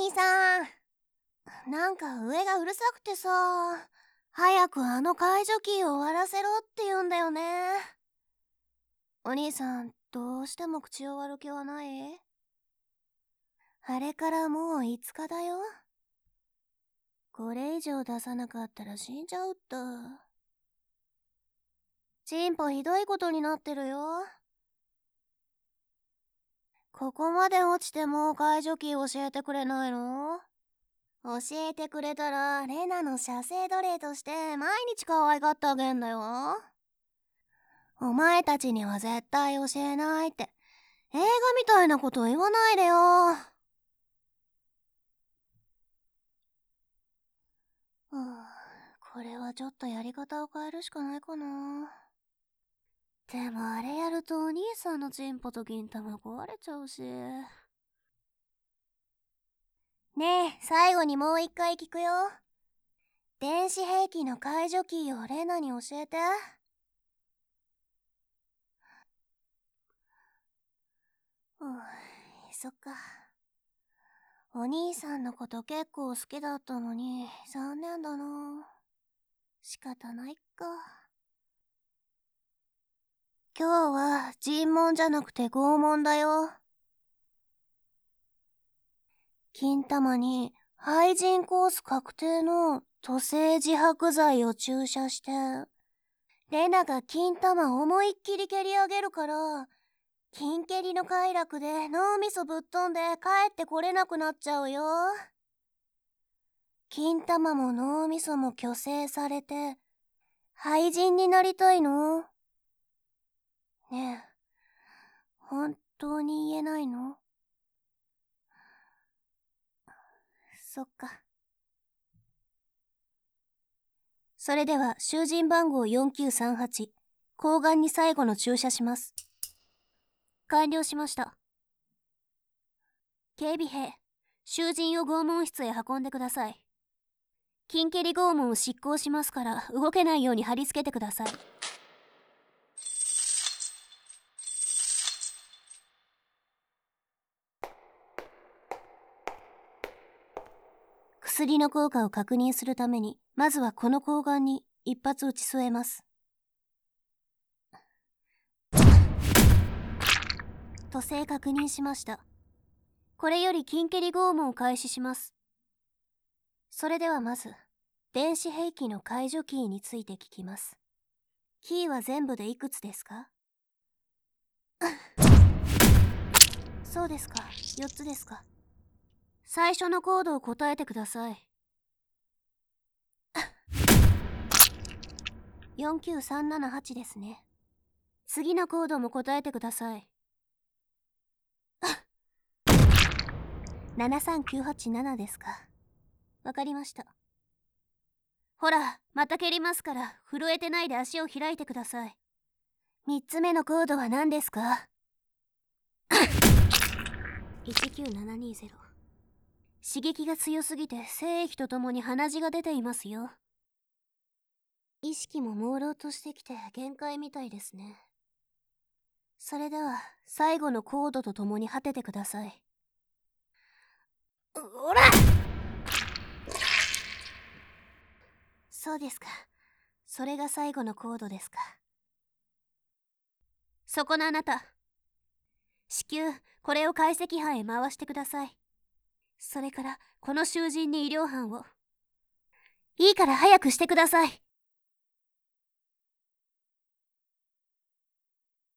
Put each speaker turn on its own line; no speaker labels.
兄さん、なんか上がうるさくてさ、早くあの解除キーを終わらせろって言うんだよね。お兄さん、どうしても口を割る気はない？あれからもう5日だよ。これ以上出さなかったら死んじゃうった。チンポひどいことになってるよ。ここまで落ちても解除キー教えてくれないの？教えてくれたらレナの射精奴隷として毎日可愛がってあげんだよ。お前たちには絶対教えないって映画みたいなこと言わないでよ。これはちょっとやり方を変えるしかないかな。でもあれやるとお兄さんのチンポと銀玉壊れちゃうし。ねえ、最後にもう一回聞くよ。電子兵器の解除キーをレナに教えて。そっか。お兄さんのこと結構好きだったのに残念だな。仕方ないか。今日は尋問じゃなくて拷問だよ。金玉に廃人コース確定の塗性自白剤を注射して、レナが金玉思いっきり蹴り上げるから、金蹴りの快楽で脳みそぶっ飛んで帰ってこれなくなっちゃうよ。金玉も脳みそも虚勢されて、廃人になりたいの？ねえ、本当に言えないの？そっか。それでは囚人番号4938、睾丸に最後の注射します。完了しました。警備兵、囚人を拷問室へ運んでください。金蹴り拷問を執行しますから動けないように貼り付けてください。薬の効果を確認するために、まずはこの睾丸に一発打ち添えます。塗性確認しました。これより金蹴り拷問を開始します。それではまず、電子兵器の解除キーについて聞きます。キーは全部でいくつですか？そうですか、4つですか。最初のコードを答えてください。49378ですね。次のコードも答えてください。73987ですか。わかりました。ほら、また蹴りますから、震えてないで足を開いてください。3つ目のコードは何ですか？19720。刺激が強すぎて精液とともに鼻血が出ていますよ。意識も朦朧としてきて限界みたいですね。それでは最後のコードとともに果ててください。おら！そうですか。それが最後のコードですか。そこのあなた、至急これを解析班へ回してください。それからこの囚人に医療班を。いいから早くしてください。